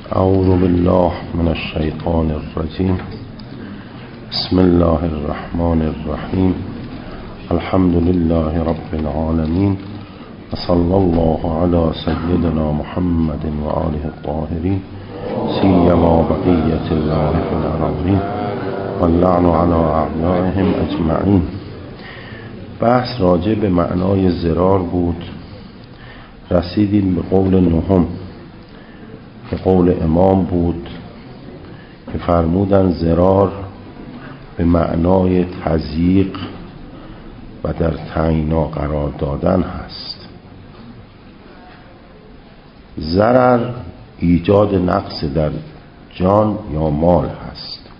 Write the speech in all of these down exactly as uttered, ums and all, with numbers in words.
اعوذ بالله من الشیطان الرجیم. بسم الله الرحمن الرحیم. الحمد لله رب العالمین و صلی الله علی سیدنا محمد و آله الطاهرین سیما بقیة الله فی الارضین و اللعن علی اعدائهم اجمعین. بحث راجع به معنای ضرار بود. رسیدیم به قول نهم که قول امام بود که فرمودن ضرار به معنای تضییق و در تعیینا قرار دادن هست. ضرر ایجاد نقص در جان یا مال هست.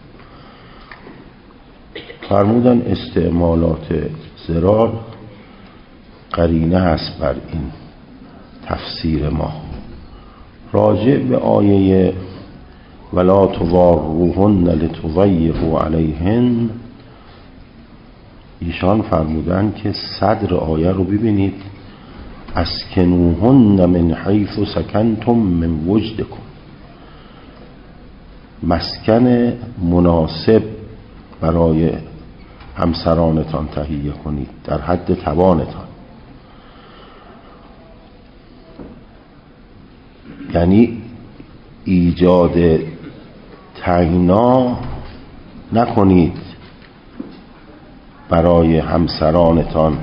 فرمودن استعمالات ضرار قرینه هست بر این تفسیر ما. راجع به آیه ولا تضاروهن لتضیقوا علیهن، ایشان فرمودن که صدر آیه رو ببینید، اسکنوهن من حیث سکنتم من وجدکم، مسکن مناسب برای همسرانتان تهیه کنید در حد توانتان. یعنی ایجاد تعیینا نکنید برای همسرانتان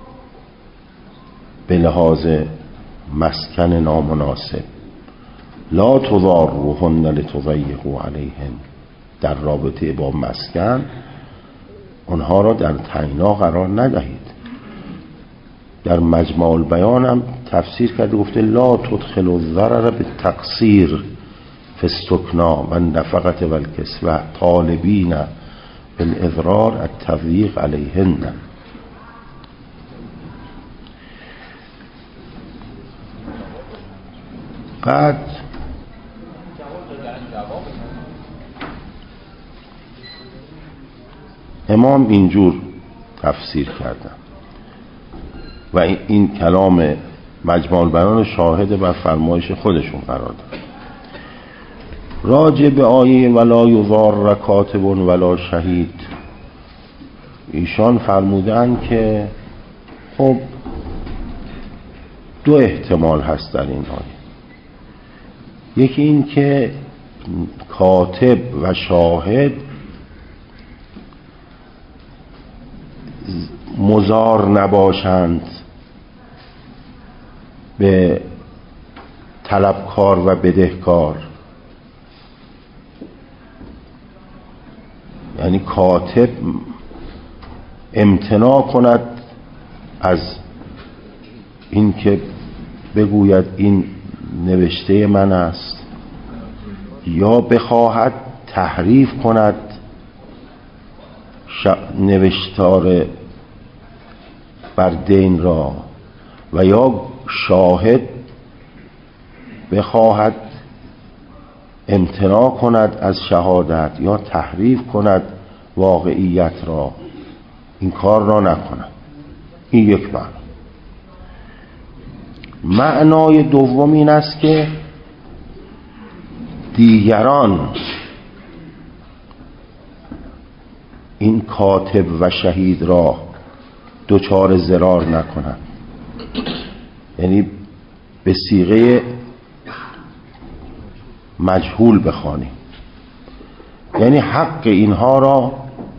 به لحاظ مسکن نامناسب. لا تضاروهن لتضیقوا علیهن، در رابطه با مسکن اونها را در تعیینا قرار ندهید. در مجمع البیان هم تفسیر کرده، گفته لا تدخل الضرر بالتقصیر فی السکنا و النفقة و الکسوة طالبین بالاضرار التضییق علیهن. بعد امام اینجور تفسیر کردن و این کلام مجمع البیان شاهد بر فرمایش خودشون قرار داد. راجع به آیه ولا یضار کاتب ولا شهید، ایشان فرمودن که خب دو احتمال هست در این آیه. یکی این که کاتب و شاهد مضار نباشند به طلبکار و بدهکار. یعنی کاتب امتناع کند از این که بگوید این نوشته من است، یا بخواهد تحریف کند نوشتار بر دین را، و یا شاهد بخواهد امتناع کند از شهادت یا تحریف کند واقعیت را، این کار را نکند. این یک معنی. معنای دوم این است که دیگران این کاتب و شهید را دچار ضرار نکنند. یعنی به صیغه مجهول بخوانیم، یعنی حق اینها را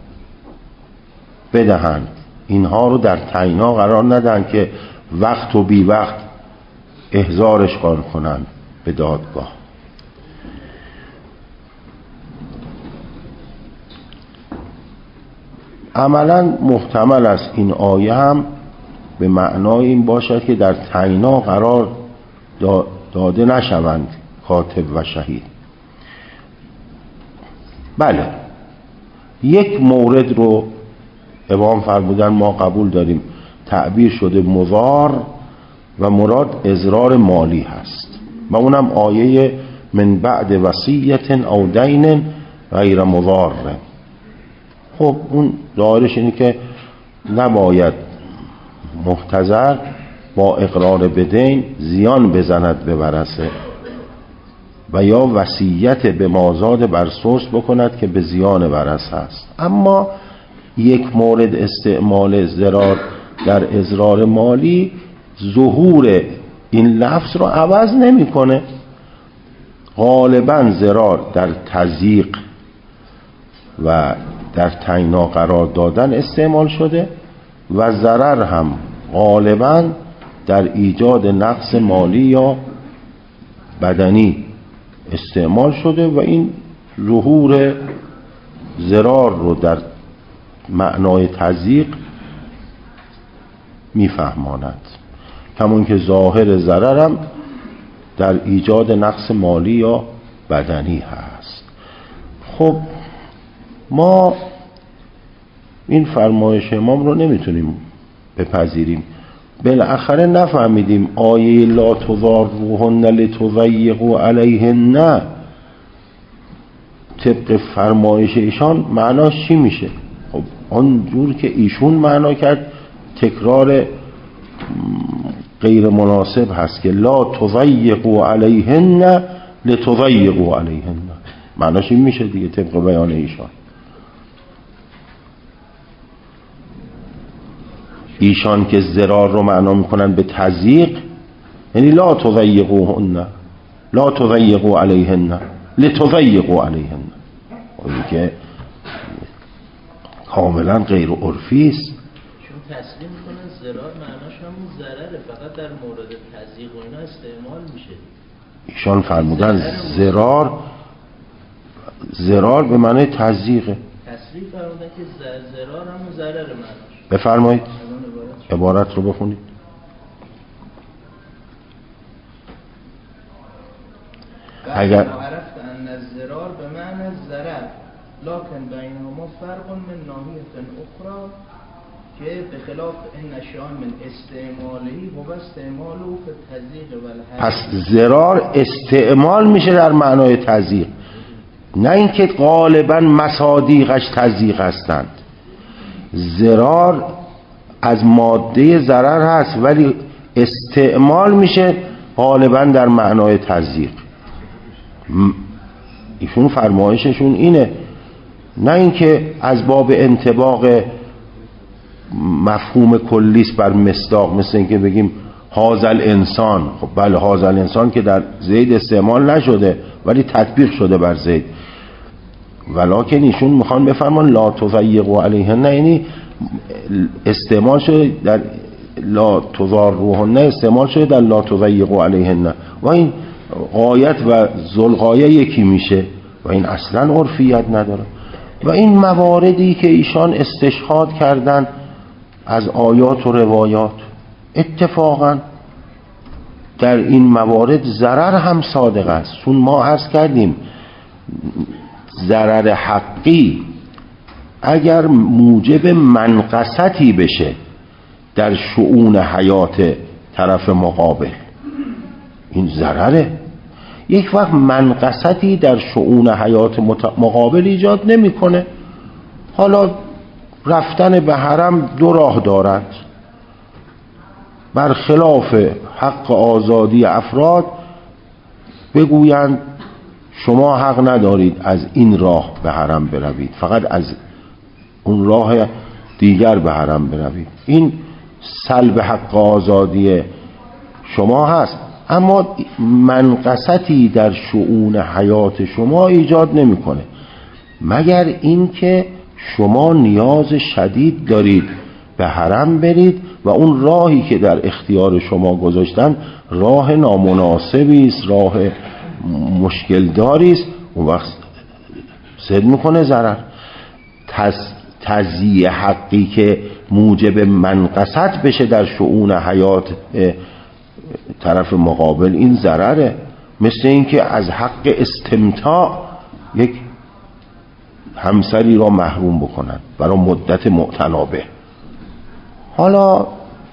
بدهند، اینها رو در تعیینا قرار ندهند که وقت و بی وقت احضارش کنند به دادگاه. عملا محتمل است این آیه هم به معنای این باشد که در تعیینا قرار داده نشوند کاتب و شهید. بله، یک مورد رو امام فرمودن ما قبول داریم، تعبیر شده مضار و مراد اضرار مالی هست، و اونم آیه من بعد وصیت او دین غیر مضار. خب اون ظاهرش اینه که نباید محتضر با اقرار بدین زیان بزند به ورثه، و یا وصیت به مازاد بر سوس بکند که به زیان برس هست. اما یک مورد استعمال ضرار در اضرار مالی ظهور این لفظ رو عوض نمیکنه. غالبا ضرار در تضییق و در تنگنا قرار دادن استعمال شده و ضرر هم غالبا در ایجاد نقص مالی یا بدنی استعمال شده و این ظهور ضرار رو در معنای تضییق میفهماند، همون که ظاهر ضرر هم در ایجاد نقص مالی یا بدنی هست. خب ما این فرمایش امام رو نمیتونیم بپذیریم. بالاخره نفهمیدیم آیه لا تضاروهن لتضیقوا علیهن طبق فرمایش ایشان معناش چی میشه؟ خب آنجور که ایشون معنا کرد تکرار غیر مناسب هست که لا تضیقوا علیهن لتضیقوا علیهن. معناش این میشه دیگه طبق بیان ایشان. ایشان که ضرار رو معنا میکنن به تضییق، یعنی لا تضیقوهن لا تضیقوا علیهن لتضیقوا علیهن. این که کاملا غیر عرفی است. چون تسلیم میکنن ضرار معناش همون ضرره، فقط در مورد تضییق و اینا استعمال میشه. ایشان فرمودن ضرار ضرار به معنی تضییقه. تصریح فرمودن که ضرار همون ضرره معناش. بفرمایید عبارت رو بخونید. اگر عرفت ان الضرار به معنی الضرر لكن بینهما فرق من ناحیه اخرى که به خلاف این نشان من استعمالی و استعماله فی التضییق و الحرج. پس ضرار استعمال میشه در معنای تضییق، نه اینکه غالبا مصادیقش تضییق هستند. ضرار از ماده ضرر هست ولی استعمال میشه غالبا در معنای تضییق. ایشون فرمایششون اینه، نه اینکه از باب انطباق مفهوم کلیس بر مصداق، مثل اینکه بگیم هازل انسان. خب بله هازل انسان که در زید استعمال نشده ولی تطبیق شده بر زید، ولکن ایشون میخوان بفرمان لا تضیقوا علیهن، یعنی استعمال شده در لا تضاروهن استعمال شده در لا تضیقوا علیهن و این غایت و ذوالغایه یکی میشه و این اصلا عرفیت نداره. و این مواردی که ایشان استشهاد کردن از آیات و روایات، اتفاقا در این موارد ضرر هم صادق است. چون ما عرض کردیم ضرر حقی اگر موجب منقصتی بشه در شؤون حیات طرف مقابل این ضرره. یک وقت منقصتی در شؤون حیات مقابل ایجاد نمیکنه. حالا رفتن به حرم دو راه دارد، برخلاف حق آزادی افراد بگویند شما حق ندارید از این راه به حرم بروید، فقط از اون راه دیگر به حرم بروید. این سلب حق آزادی شما هست، اما منقصتی در شؤون حیات شما ایجاد نمیکنه، مگر اینکه شما نیاز شدید دارید به حرم برید و اون راهی که در اختیار شما گذاشتن راه نامناسبی است، راه مشکل داری است، اون وقت زد میکنه ضرر. تضییع حقی که موجب منقصت بشه در شؤون حیات طرف مقابل این ضرره. مثل اینکه از حق استمتاع یک همسری را محروم بکنن برای مدت معتنابه. حالا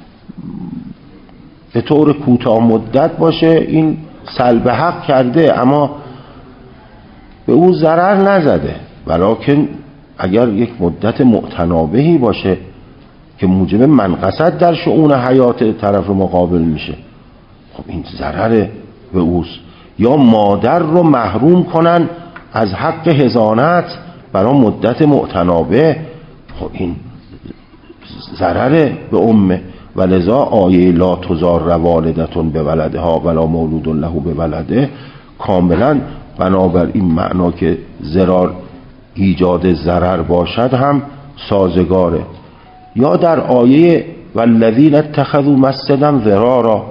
به طور کوتاه مدت باشه این سلب حق کرده اما به او ضرر نزده، ولکن اگر یک مدت معتنابهی باشه که موجب منقصت در شؤون حیات طرف مقابل میشه، خب این ضرر به اوست. یا مادر رو محروم کنن از حق حضانت برای مدت معتنابه. خب این ضرر به امه. ولذا آیه لا تضار والدتون به ولدها ولا مولود له به ولده کاملا بنابر این معنا که ضرار ایجاد ضرر باشد هم سازگاره. یا در آیه والذین اتخذوا مسجدا ضرارا،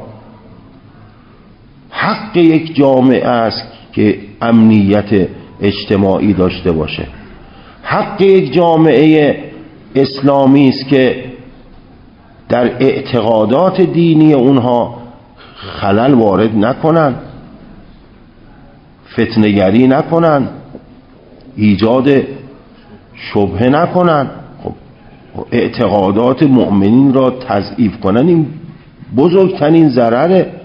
حق یک جامعه است که امنیت اجتماعی داشته باشه، حق یک جامعه اسلامی است که در اعتقادات دینی اونها خلل وارد نکنن، فتنه‌گری نکنن، ایجاد شبهه نکنن. خب اعتقادات مؤمنین را تضعیف کنن این بزرگترین ضرره.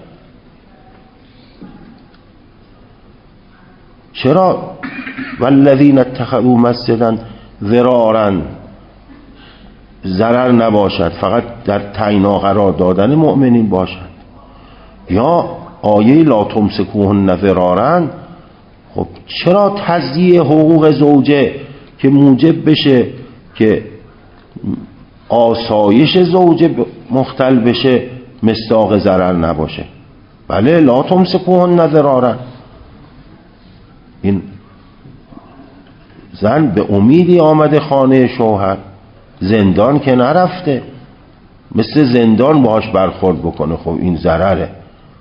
چرا والذین اتخذوا مسجدا ضرارا ضرر نباشد، فقط در تعیین قرار دادن مؤمنین باشد. یا آیه لا تمسکوهن ضرارا، خب چرا تضییع حقوق زوجه که موجب بشه که آسایش زوجه مختل بشه مصداق ضرر نباشه؟ بله لا تمسکوهن ضرارا، این زن به امیدی آمده خانه شوهر، زندان که نرفته، مثل زندان باهاش برخورد بکنه، خب این ضرره.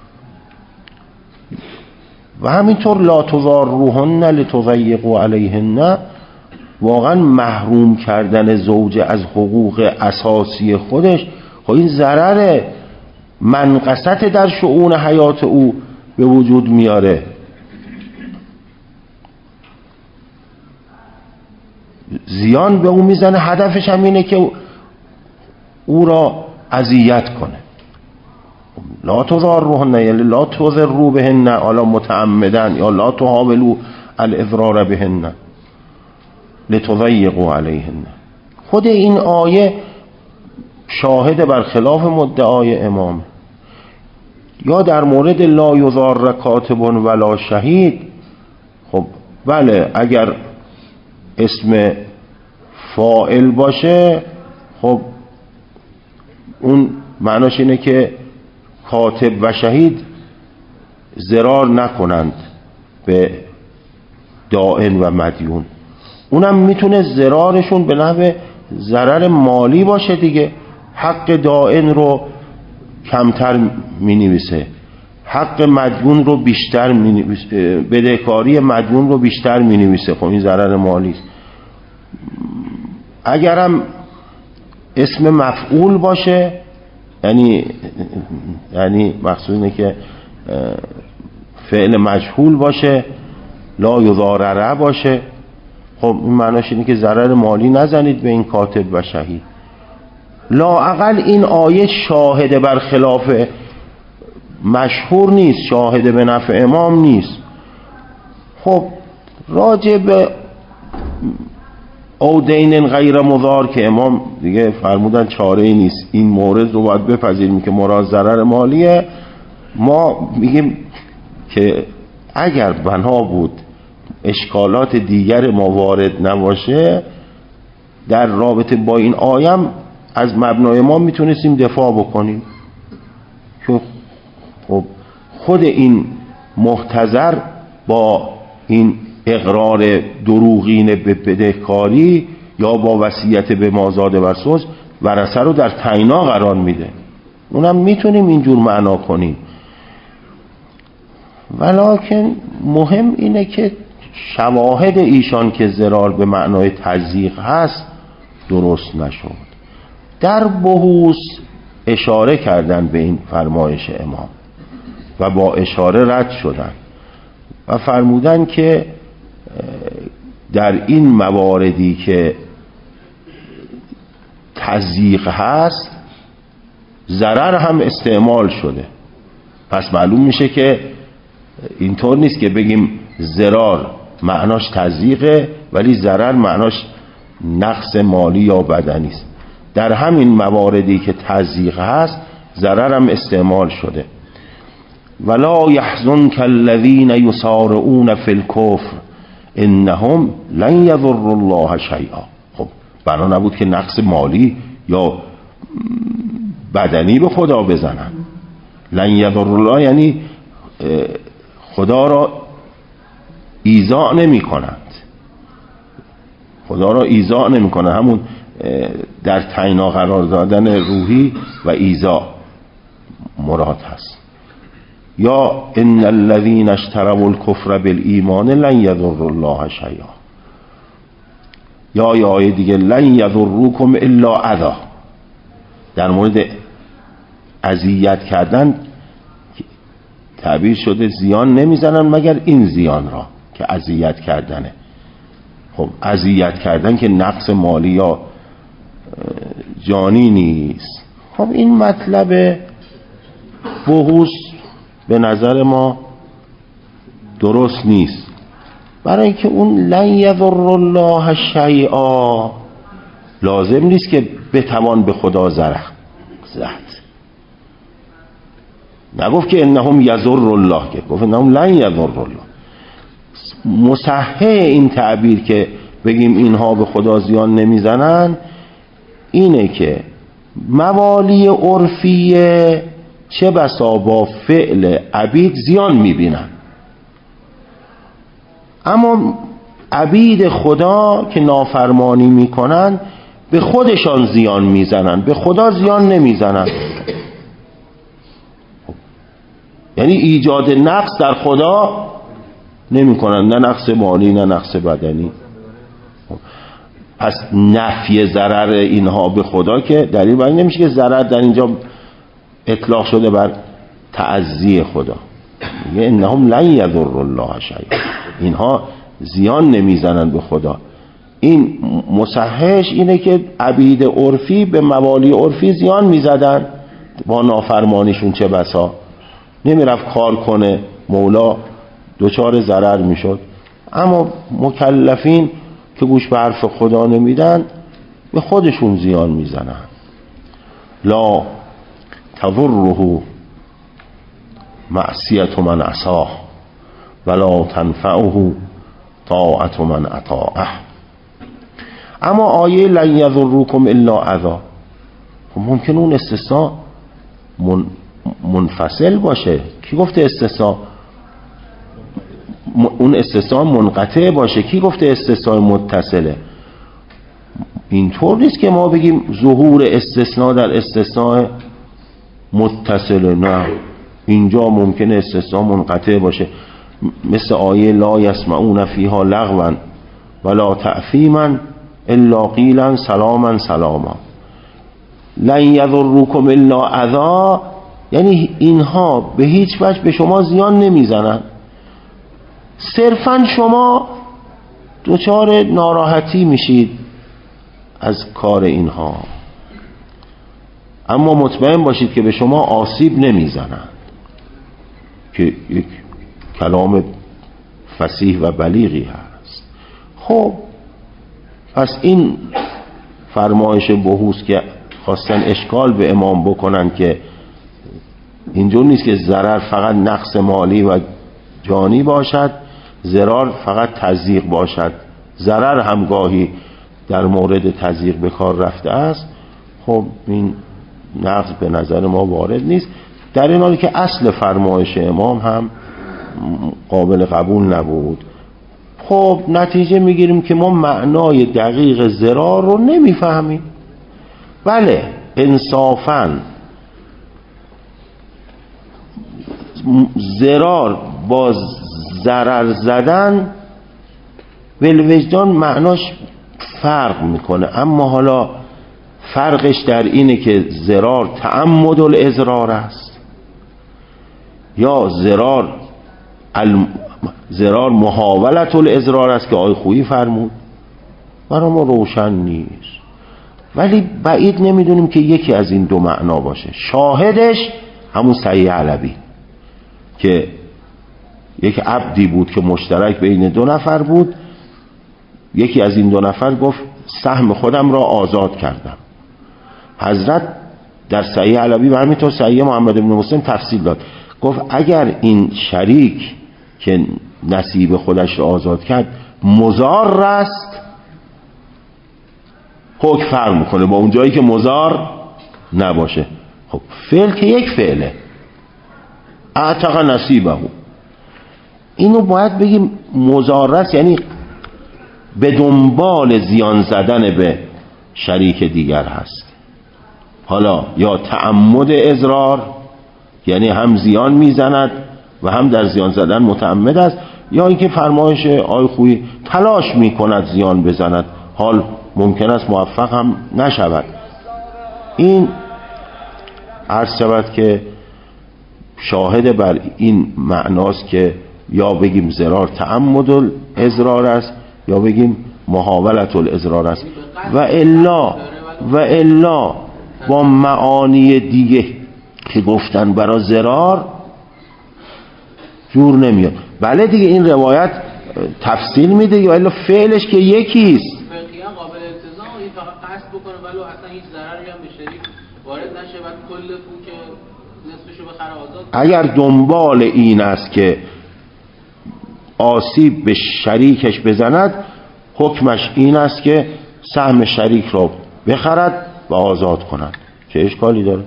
و همینطور لا تضاروهن لتضیقوا علیهن، واقعا محروم کردن زوج از حقوق اساسی خودش، خب این ضرره، منقصت در شؤون حیات او به وجود میاره. زیان به او میزنه، هدفش هم اینه که او را اذیت کنه. لا تضاروهن یعنی لا تضروا بهن، الا متعمدن، یا لا تحاولوا الاضرار بهن لتضیقوا علیهن. خود این آیه شاهد بر خلاف مدعای امام. یا در مورد لا یضار کاتب ولا شهید، خب بله اگر اسم فاعل باشه خب اون معناش اینه که کاتب و شهید ضرار نکنند به دائن و مدیون. اونم میتونه ضرارشون به نحو ضرر مالی باشه دیگه. حق دائن رو کمتر مینویسه، حق مدیون رو بیشتر مینویسه، بدهکاری مدیون رو بیشتر مینویسه، خب این ضرر مالی است. اگرم اسم مفعول باشه یعنی یعنی مقصود اینه که فعل مجهول باشه، لا یضارره باشه، خب این معناش اینه که ضرر مالی نزنید به این کاتب و شهید. لااقل این آیه شاهد بر خلاف مشهور نیست، شاهد به نفع امام نیست. خب راجع به او دین غیر مضار که امام دیگه فرمودن چاره ای نیست، این مورد رو باید بپذیریم که مراد ضرر مالیه. ما میگیم که اگر بنا بود اشکالات دیگر ما وارد نباشه در رابطه با این آیم از مبنای ما میتونستیم دفاع بکنیم که خب خود این محتضر با این اقرار دروغین به بدهکاری یا با وصیت به مازاد و سوز ورثه رو در تعینا قرار میده، اونم میتونیم اینجور معنا کنیم. ولکن مهم اینه که شواهد ایشان که ضرار به معنای تضییق هست درست نشد. در بحوث اشاره کردن به این فرمایش امام و با اشاره رد شدن و فرمودن که در این مواردی که تضییق هست ضرر هم استعمال شده. پس معلوم میشه که اینطور نیست که بگیم ضرار معناش تضییقه ولی ضرر معناش نقص مالی یا بدنی است. در همین مواردی که تضییق هست ضرر هم استعمال شده. ولا يحزنك الذين يسارعون في الكفر انهم لن يضروا الله شیئا. خب بنا نبود که نقص مالی یا بدنی به خدا بزنن. لن یضروا الله یعنی خدا را ایذا نمی کنند، خدا را ایذا نمی کنند، همون در تعینا قرار دادن روحی و ایذا مراد هست. یا ان الذين اشتروا الكفر بالایمان لن یضروا الله شیئا. یا یا آیه دیگه لن یضروکم الا اذی، در مورد اذیت کردن تعبیر شده زیان نمیزنن مگر این زیان را که اذیت کردنه. خب اذیت کردن که نقص مالی یا جانی نیست. خب این مطلب بحوث به نظر ما درست نیست، برای اینکه اون لن یضر الله شیئا لازم نیست که بتوان به خدا ضرر زد. نگفت که انهم یضر الله، که گفت انهم لن یضر الله. مصحح این تعبیر که بگیم اینها به خدا زیان نمیزنن اینه که موالی عرفیه چه بسا با فعل عبید زیان میبینن، اما عبید خدا که نافرمانی میکنن به خودشان زیان میزنن، به خدا زیان نمیزنن. یعنی ایجاد نقص در خدا نمیکنن، نه نقص مالی نه نقص بدنی. پس نفی ضرر اینها به خدا که دلیل بر این نمیشه که ضرر در اینجا اطلاق شده بر تعزی خدا. میگه انهم لن یضر الله شیئا، اینها زیان نمیزنن به خدا. این مصححش اینه که عبید عرفی به موالی عرفی زیان میزدن با نافرمانیشون، چه بسا نمیرفت کار کنه مولا دوچار ضرر میشد، اما مکلفین که گوش به حرف خدا نمیدن به خودشون زیان میزنن. لا تضره معصیت من عصاه ولا تنفعه طاعت من اطاعه. اما آیه لن یضروکم الا اذی، خب ممکن اون استثناء من منفصل باشه. کی گفته استثناء اون استثناء منقطع باشه؟ کی گفته استثناء متصله؟ اینطور نیست که ما بگیم ظهور استثناء در استثناء متصله، نه، اینجا ممکنه استثناء منقطع باشه، مثل آیه لا یسمعون فیها لغوا ولا تأثیما الا قیلا سلاما سلاما. لن یضروکم الا اذی یعنی اینها به هیچ وجه به شما زیان نمیزنن، صرفا شما دچار ناراحتی میشید از کار اینها، اما مطمئن باشید که به شما آسیب نمیزنن، که یک کلام فصیح و بلیغی هست. خب پس این فرمایش بحوث که خواستن اشکال به امام بکنن که اینجور نیست که ضرر فقط نقص مالی و جانی باشد، ضرر فقط تضییق باشد، ضرر هم گاهی در مورد تضییق به کار رفته است. خب این نقض به نظر ما وارد نیست، در این حالی که اصل فرمایش امام هم قابل قبول نبود. خب نتیجه میگیریم که ما معنای دقیق ضرر رو نمیفهمیم. بله انصافاً ضرر با ضرر زدن بالوجدان معناش فرق میکنه، اما حالا فرقش در اینه که ضرر تعمد الاضرار است یا ضرر الم... ضرر محاولت الاضرار است که آقای خویی فرمود. برای ما روشن نیست، ولی بعید نمیدونیم که یکی از این دو معنا باشه. شاهدش همون صحیح علوی که یک عبدی بود که مشترک بین دو نفر بود، یکی از این دو نفر گفت سهم خودم را آزاد کردم. حضرت در صحیح علوی و همینطور صحیح محمد بن مسلم تفصیل داد، گفت اگر این شریک که نصیب خودش را آزاد کرد مضار است، حکم فرق میکنه با اون جایی که مضار نباشه. خب فعل که یک فعله، اعتق نصیبه، اینو باید بگیم مضار است، یعنی به دنبال زیان زدن به شریک دیگر هست. حالا یا تعمد اضرار، یعنی هم زیان میزند و هم در زیان زدن متعمد است، یا اینکه فرمایش آی خویی تلاش میکند زیان بزند، حال ممکن است موفق هم نشود. این عرض شود که شاهد بر این معناست که یا بگیم ضرار تعمد الاضرار است یا بگیم محاولت الاضرار است، و الا و الا با معانی دیگه که گفتن برای ضرار جور نمیاد. بله دیگه این روایت تفصیل میده، یا الا فعلش که یکیست، فقیه قابل التزام، این فقط قصد بکنه ولو اصلا هیچ ضرری هم به شریک وارد نشه، بعد کل پول که نصفشو بخره آزاد. اگر دنبال این است که آسیب به شریکش بزند، حکمش این است که سهم شریک را بخرد و آزاد کند. چه اشکالی داره؟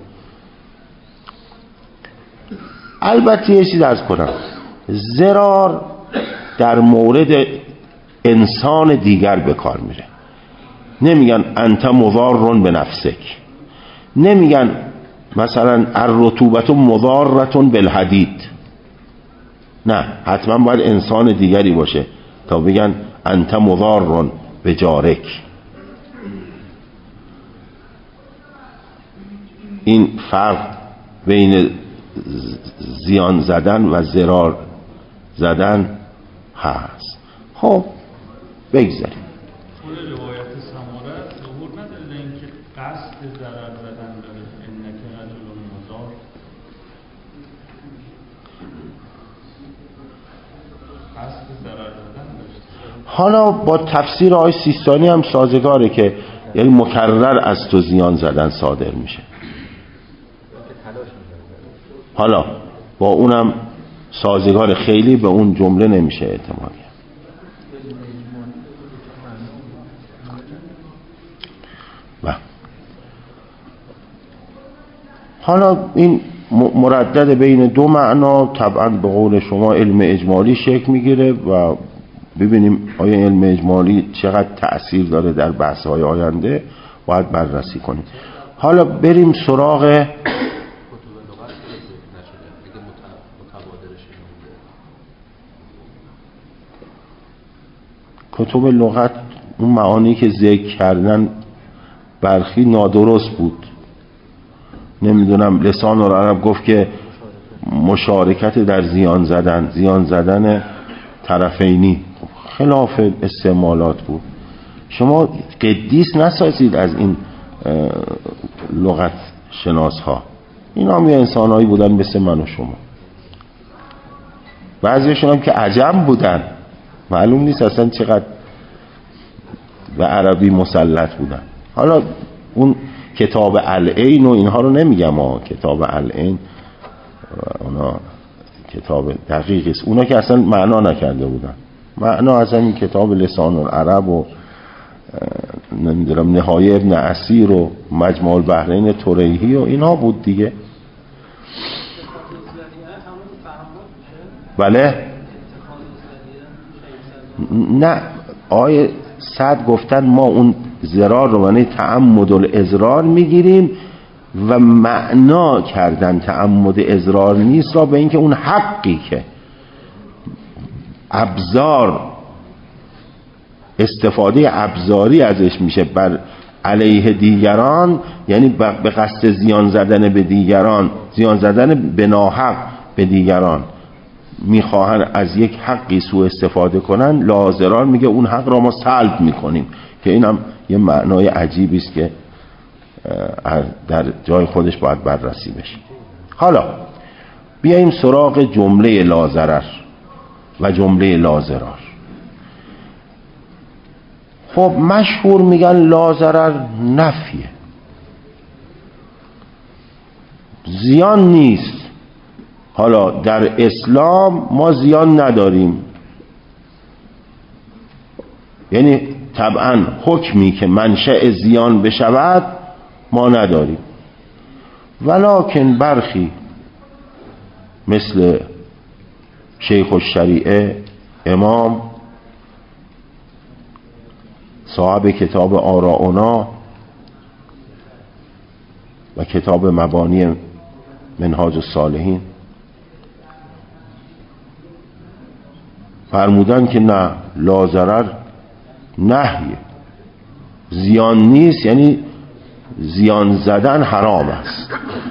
البته یه چیز عرض کنم، ضرار در مورد انسان دیگر به کار میره. نمیگن انت مضار به نفسک، نمیگن مثلا الرطوبت مضارة بالحدید، نه، حتما باید انسان دیگری باشه تا بگن انت مضار به جارک. این فرق بین زیان زدن و ضرار زدن هست. خب بگذاریم. خود روایت سماره ظهور نداره اینکه قصد ضرر زدن داره، انک رجل مضار، قصد ضرر زدن داشته. حالا با تفسیر آیه سیستانی هم سازگاره که یعنی مکرر از تو زیان زدن صادر میشه. حالا با اونم سازگار، خیلی به اون جمله نمیشه اعتماد. و حالا این مردد بین دو معنا طبعا به قول شما علم اجمالی شکل میگیره و ببینیم آیا علم اجمالی چقدر تأثیر داره در بحث‌های آینده، باید بررسی کنیم. حالا بریم سراغ کتب لغت. اون معانی که ذکر کردن برخی نادرست بود. نمیدونم لسان العرب گفت که مشارکت در زیان زدن، زیان زدن طرفینی، خلاف استعمالات بود. شما قدیس نسازید از این لغت شناس ها. این هم یه انسان هایی بودن مثل من و شما، بعضیشون هم که عجم بودن، معلوم نیست اصلا چقدر به عربی مسلط بودن. حالا اون کتاب العین و اینها رو نمیگم ها، کتاب العین اونا کتاب دقیقی است، اونا که اصلا معنا نکرده بودن. معنا اصلا این کتاب لسان العرب و نمیدونم نهایه ابن اسیر و مجموع البحرین توریحی و اینها بود دیگه. بله نه، آیه صد گفتن ما اون ضرار رو معنی تعمد الاضرار میگیریم و معنا کردن تعمد اضرار نیست را به اینکه اون حقی که ابزار استفاده ابزاری ازش میشه بر علیه دیگران، یعنی به قصد زیان زدن به دیگران، زیان زدن به ناحق به دیگران، میخواهن از یک حقی سوء استفاده کنن، لازرار میگه اون حق را ما سلب میکنیم، که اینم یه معنای عجیبی است که در جای خودش باید بررسی بشه. حالا بیاییم سراغ جمله لازرر و جمله لازرار. خب مشهور میگن لازرر نفیه، زیان نیست، حالا در اسلام ما زیان نداریم، یعنی طبعا حکمی که منشأ زیان بشود ما نداریم، ولکن برخی مثل شیخ الشریعه امام صاحب کتاب آراؤنا و کتاب مبانی منهاج الصالحین فرمودن که نه، لا ضرر نهیه، زیان نیست، یعنی زیان زدن حرام است.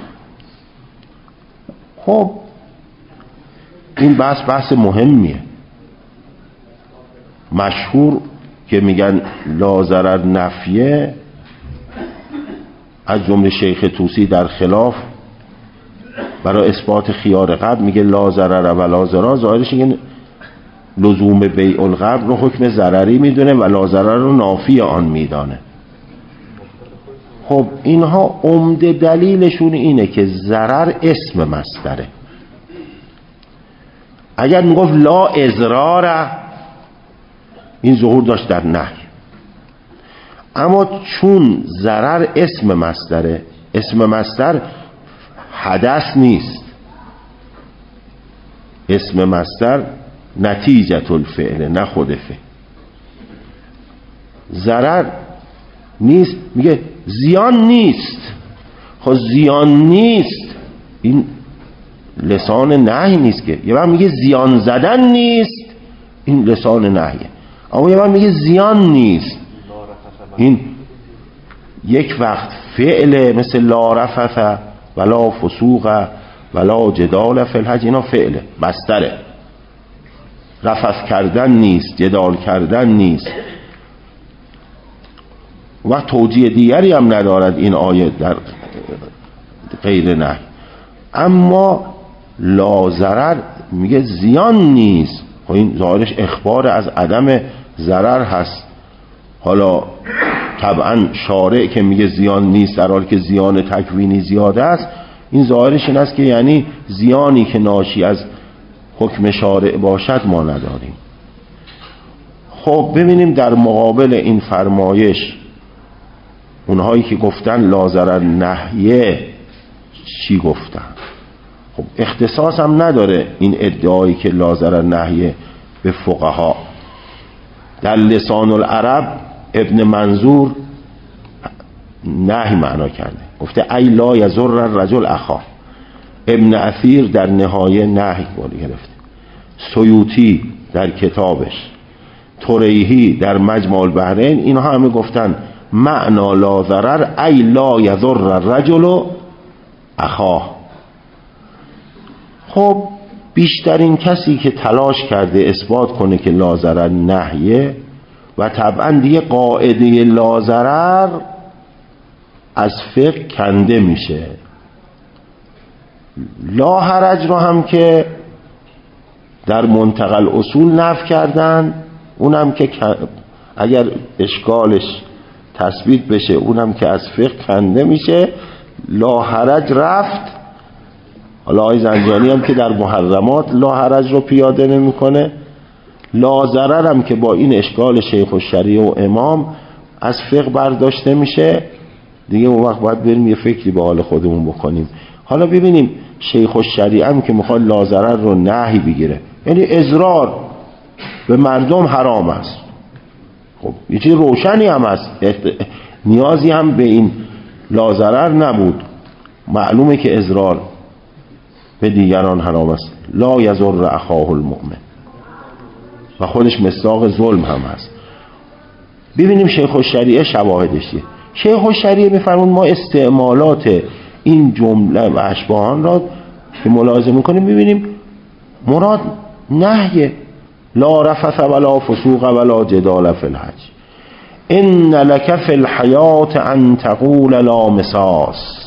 خب این بحث بحث مهمیه، مشهور که میگن لا ضرر نفیه، از جمله شیخ طوسی در خلاف برای اثبات خیار قبل میگه لا ضرر و لا ضرر، ظاهرش اینه لزوم بیع القبل رو حکم ضرری میدونه و لا ضرر رو نافی آن میدانه. خب اینها عمده دلیلشون اینه که ضرر اسم مصدره. اگر میگفت لا اضرار، این ظهور داشت در نهی، اما چون ضرر اسم مصدره، اسم مصدر حدث نیست، اسم مصدر نتیجه الفعل نه خود فعل، ضرر نیست، میگه زیان نیست. خب زیان نیست این لسان نهی نیست که، یه وقت میگه زیان زدن نیست، این لسان نهیه، اما یه وقت میگه زیان نیست، این یک وقت فعله، مثل لا رفث ولا فسوق ولا جدال فی الحج، اینا فعله، مصدره، رفث کردن نیست، جدال کردن نیست. و توجیه دیگری هم ندارد این آیه در غیر نهی. اما لا ضرر میگه زیان نیست، خب این ظاهرش اخبار از عدم ضرر هست. حالا طبعا شارع که میگه زیان نیست در حالی که زیان تکوینی زیاده است، این ظاهرش این است که یعنی زیانی که ناشی از حکم شارع باشد ما نداریم. خب ببینیم در مقابل این فرمایش اونهایی که گفتن لا ضرر نهیه چی گفتن؟ خب اختصاص هم نداره این ادعایی که لا ضرر نهیه به فقها. در لسان العرب ابن منظور نهی معنا کرده، گفته ای لا یضر الرجل اخاه. ابن اثیر در نهایه نهی گرفته، سیوطی در کتابش، طریحی در مجمع البحرین، اینها همه گفتن معنا لا ضرر ای لا یضر الرجل اخاه. خب بیشترین کسی که تلاش کرده اثبات کنه که لا ضرر نهیه و طبعا دیگه قاعده لا ضرر از فقه کنده میشه. لا حرج رو هم که در منتقل اصول نفی کردن، اونم که اگر اشکالش تثبیت بشه اونم که از فقه کنده میشه. لا حرج رفت. حالا آقای زنجانی هم که در محرمات لا حرج رو پیاده نمیکنه، لا ضرر هم که با این اشکال شیخ الشریعه و امام از فقه برداشته میشه. دیگه اون وقت باید بریم یه فکری به حال خودمون بکنیم. حالا ببینیم شیخ الشریعه هم که میخواد لا ضرر رو نهی بگیره، یعنی اضرار به مردم حرام است. خب یه چیز روشنی هم هست، نیازی هم به این لا ضرر نبود، معلومه که اضرار به دیگران حرام است. لا یضر اخاه المؤمن و خودش مصداق ظلم هم هست. ببینیم شیخ الشریعه شواهدشیه. شیخ الشریعه میفرمون ما استعمالات این جمله و اشباهان را که ملاحظه میکنیم ببینیم مراد نهی لا رفث ولا فسوق ولا جدال فی الحج، ان لک فی الحیات ان تقول لا مساس.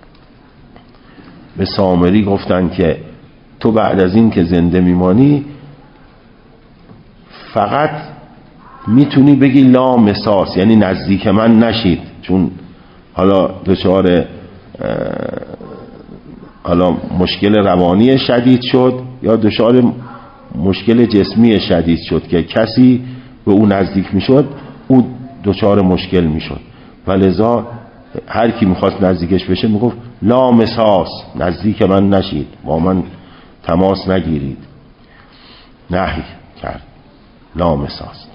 به سامری گفتن که تو بعد از این که زنده میمانی فقط میتونی بگی لا مساس، یعنی نزدیک من نشید، چون حالا دچار حالا مشکل روانی شدید شد یا دچار مشکل جسمی شدید شد که کسی به او نزدیک میشد او دچار مشکل میشد و لذا هر کی میخواست نزدیکش بشه میگفت لا مساس، نزدیک من نشید، با من تماس نگیرید، نهی کرد، لا مساس.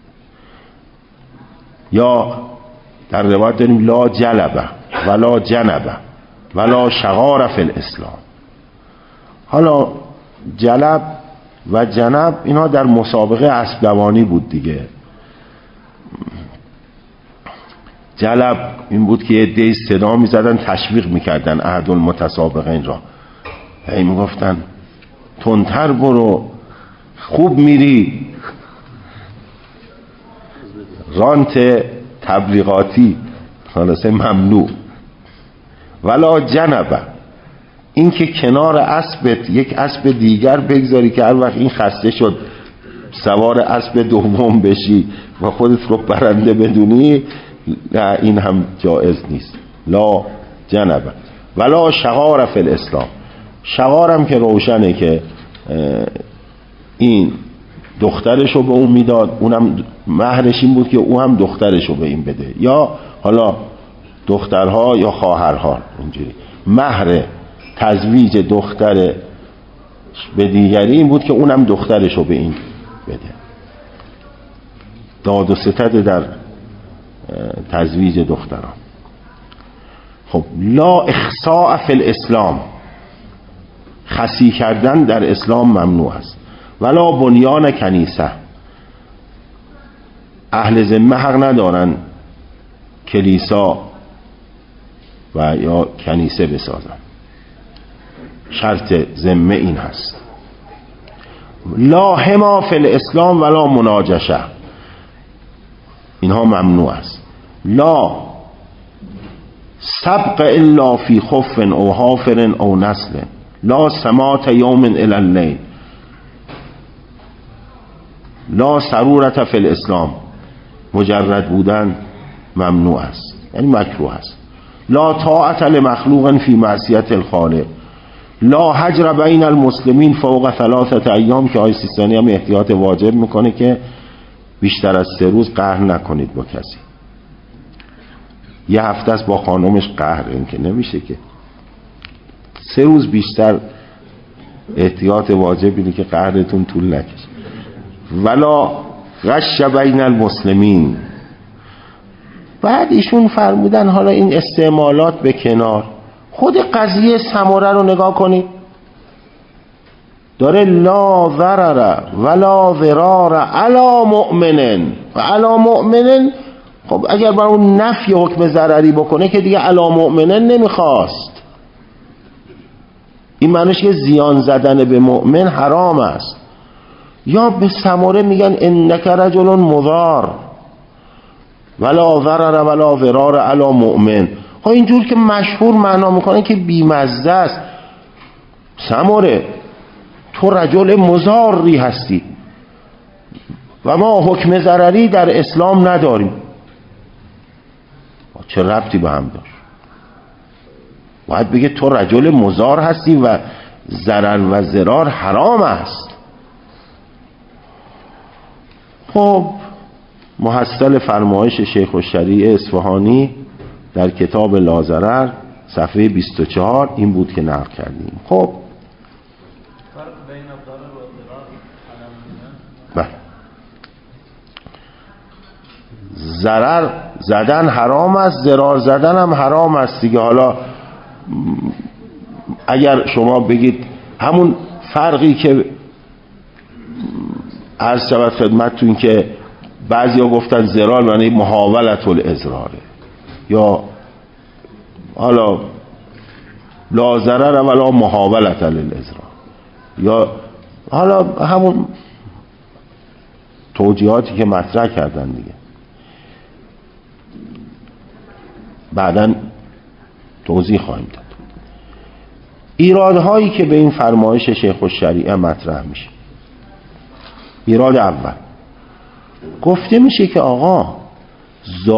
یا در روایت داریم لا جلبه ولا جنبه ولا شغار فی الاسلام. حالا جلب و جنب اینا در مسابقه اسب دوانی بود دیگه. جلب این بود که یه دی صدا می زدن تشویق می کردن احد المتسابقین را، هی می گفتن تندتر برو، خوب میری. رانت تبلیغاتی خلاصه ممنوع. ولا جنبه، این که کنار اسبت یک اسب دیگر بگذاری که هر وقت این خسته شد سوار اسب دوم بشی و خودت رو برنده بدونی، نه این هم جایز نیست. لا جنبه ولا شغار فی الاسلام. شغارم که روشنه که این دخترشو به اون میداد، اونم مهرش این بود که او هم دخترشو به این بده، یا حالا دخترها یا خواهرها. اینجوری مهر تزویج دختر به دیگری این بود که اونم دخترشو به این بده. داد و ستد در تزویج دختران. خب لا اخصاء فی الاسلام، خسی کردن در اسلام ممنوع است. ولا بنیان کنیسه، اهل ذمه حق ندارن کلیسا و یا کنیسه بسازن، شرط ذمه این هست. لا حما فی الاسلام ولا مناجشه، اینها ممنوع است. لا سبق الا فی خف او حافر او نسل، لا سمات یوم الی اللیل، لا سرورت فی الاسلام، مجرد بودن ممنوع است، یعنی مکروه است. لا طاعت لمخلوق فی معصیت الخالق، لا حجر بین المسلمین فوق ثلاثه ایام، که آیه سیستانی هم احتیاط واجب میکنه که بیشتر از سه روز قهر نکنید با کسی. یه هفته است با خانمش قهر، این که نمیشه که. سه روز بیشتر احتیاط واجب اینه که قهرتون طول نکشه. ولا غش بین المسلمین. بعد ایشون فرمودن حالا این استعمالات به کنار، خود قضیه سمره رو نگاه کنید، داره لا ضرر ولا ضرار علی مؤمن و علی مؤمن. خب اگر بر اون نفی حکم ضرری بکنه که دیگه علی مؤمن نمیخواست. این معنیش که زیان زدن به مؤمن حرام است. یا به سمره میگن انک رجل مضار ولا ضرر ولا ضرار علی مؤمن. ها اینجور که مشهور معنا میکنه که بیمزه است. سمره تو رجل مضاری هستی و ما حکم ضرری در اسلام نداریم. چه ربطی به هم داشت؟ باید بگه تو رجل مضار هستی و ضرر و ضرار حرام است. خب محصل فرمایش شیخ الشریعه اصفهانی در کتاب لا ضرر صفحه بیست و چهار این بود که نقل کردیم. خب بله، ضرر زدن حرام است، ضرار زدن هم حرام است دیگه. حالا اگر شما بگید همون فرقی که عرض شود خدمتتون که بعضیا گفتن ضرار معنی محاولت الاضراره، یا حالا لا ضرر ولا محاولت الاضرار، یا حالا همون توجیهاتی که مطرح کردن دیگه. بعداً توضیح خواهیم داد. ایرادهایی که به این فرمایش شیخ الشریعه مطرح میشه. ایراد اول، گفته میشه که آقا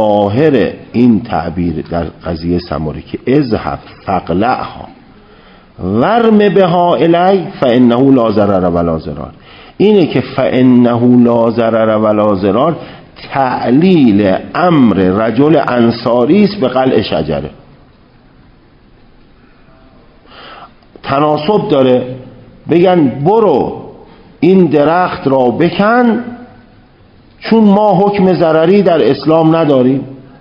ظاهر این تعبیر در قضیه سمره که اذهب فقلعها ورم بها الی فانه لا ضرر ولا ضرار. اینه که فانه لا ضرر ولا ضرار تعلیل امر رجل انصاری است به قلع شجره. تناسب داره بگن برو این درخت را بکن چون ما حکم ضرری در اسلام نداریم.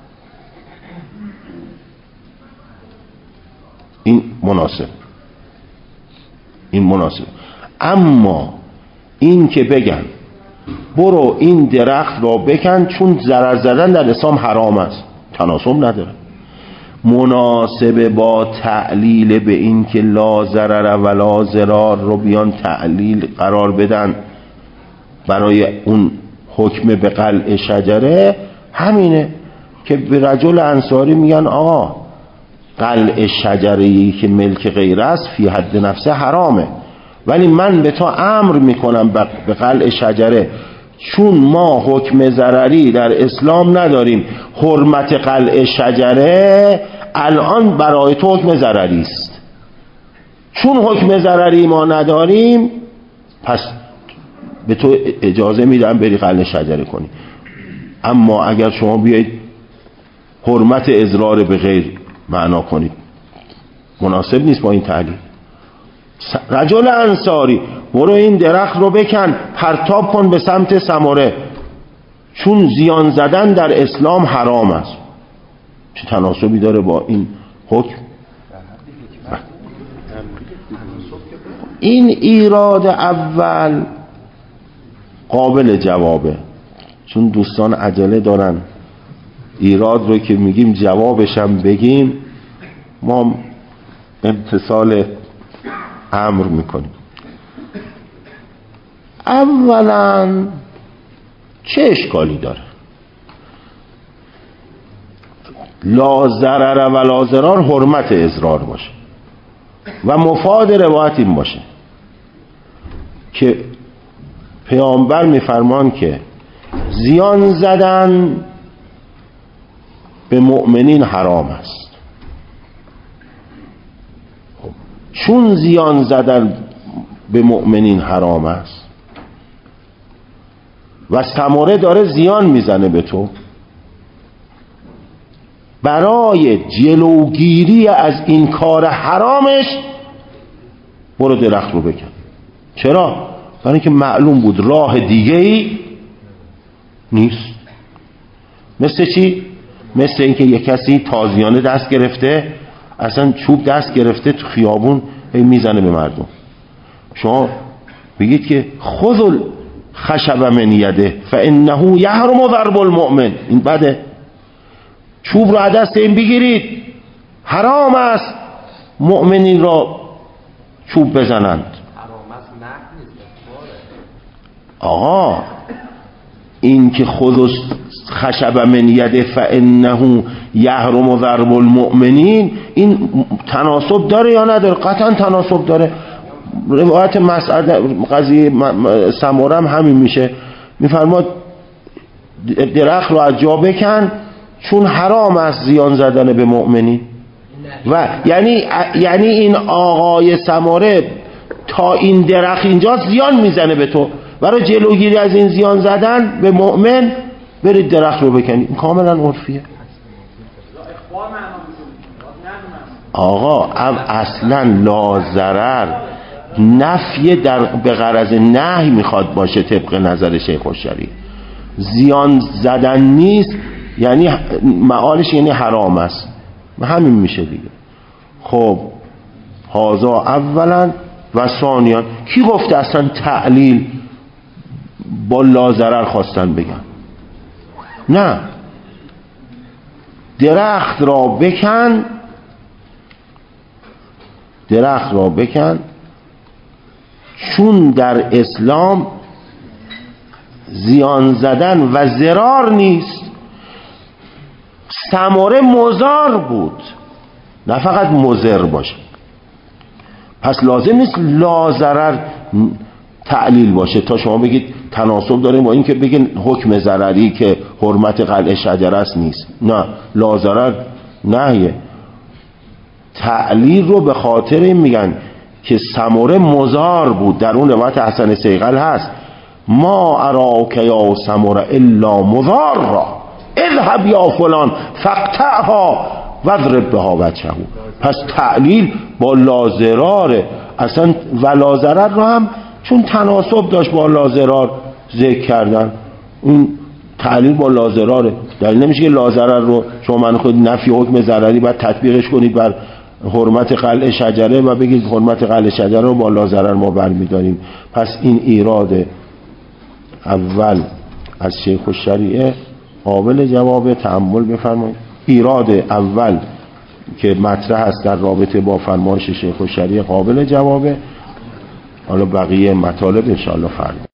این مناسب، این مناسب. اما این که بگن برو این درخت را بکن چون ضرر زدن در اسلام حرام است، تناسب نداره. مناسب با تعلیل به این که لا ضرر ولا ضرار رو بیان تعلیل قرار بدن برای اون حکم به قلع شجره، همینه که به رجل انصاری میگن آقا قلع شجره‌ای که ملک غیر است فی حد نفسه حرامه، ولی من به تو امر میکنم به قلع شجره چون ما حکم ضرری در اسلام نداریم. حرمت قلع شجره الان برای تو حکم ضرری است، چون حکم ضرری ما نداریم پس به تو اجازه میدم بری قلع شجره کنی. اما اگر شما بیایید حرمت اضرار به غیر معنا کنید مناسب نیست با این تعلیل. رجل انصاری برو این درخت رو بکن پرتاب کن به سمت ثمره چون زیان زدن در اسلام حرام است، چه تناسبی داره با این حکم؟ این ایراد اول قابل جوابه، چون دوستان عجله دارن ایراد رو که میگیم جوابشم بگیم ما امتثال امر میکنیم. اولا چه اشکالی داره لا ضرر ولا ضرار حرمت اضرار باشه و مفاد روایت این باشه که پیامبر میفرمان که زیان زدن به مؤمنین حرام است. چون زیان زدن به مؤمنین حرام است و ثمره داره زیان میزنه به تو، برای جلوگیری از این کار حرامش برو درخت رو بکن. چرا؟ برای اینکه معلوم بود راه دیگه ای نیست. مثل چی؟ مثل اینکه یک کسی تازیانه دست گرفته، اصلا چوب دست گرفته تو خیابون هی میزنه به مردم. شما بگید که خذل خشب من یده فانه یحرم ضرب المؤمن، این بده، چوب رو از دست این بگیرید، حرام است مؤمنین را چوب بزنند. آقا این که خذ خشب من یده فانه یحرم ضرب المؤمنین، این تناسب داره یا نداره؟ قطعا تناسب داره. روایت مسعود قضیه سمره هم همین میشه، میفرماد درخت رو از جا بکن چون حرام است زیان زدن به مؤمنین. و یعنی یعنی این آقای سمره تا این درخت اینجا زیان میزنه به تو، برای جلوگیری از این زیان زدن به مؤمن برید درخت رو بکنید. این کاملا عرفیه. آقا اصلا لا ضرر نفی در به غرض نهی میخواد باشه طبق نظر شیخ الشریعه. زیان زدن نیست یعنی معالش یعنی حرام است، همین میشه دیگه. خب هازا اولا و ثانیان کی گفته اصلا تعلیل با لا ضرر خواستن بگن؟ نه، درخت را بکن، درخت را بکن چون در اسلام زیان زدن و ضرار نیست. ثمره مضار بود نه فقط مضر باشه، پس لازم نیست لا ضرر تعلیل باشه تا شما بگید تناسب داره با این که بگین حکم ضرری که حرمت قلع شجره است نیست. نه، لا ضرر نهیه. تعلیل رو به خاطر این میگن که سمره مضار بود. در اون روایت حسن صیقل هست ما اراک یا سمره الا مضارا اذهب یا فلان فقطعها واضرب بها وجهه. پس تعلیل با لازراره اصلا، و لازرر رو هم چون تناسب داشت با لازرار ذکر کردن، اون تعلیل با لازراره. دلیل نمیشه که لازرر رو شما من خود نفی حکم ضرری بعد تطبیقش کنید بر حرمت قلع شجره و بگید حرمت قلع شجره رو با لازرر ما برمیداریم. پس این ایراد اول از شیخ الشریعه قابل جواب، تأمل بفرمایید. ایراد اول که مطرح است در رابطه با فرمایش شیخ الشریعه قابل جوابه. حالا بقیه مطالب انشاءالله فردا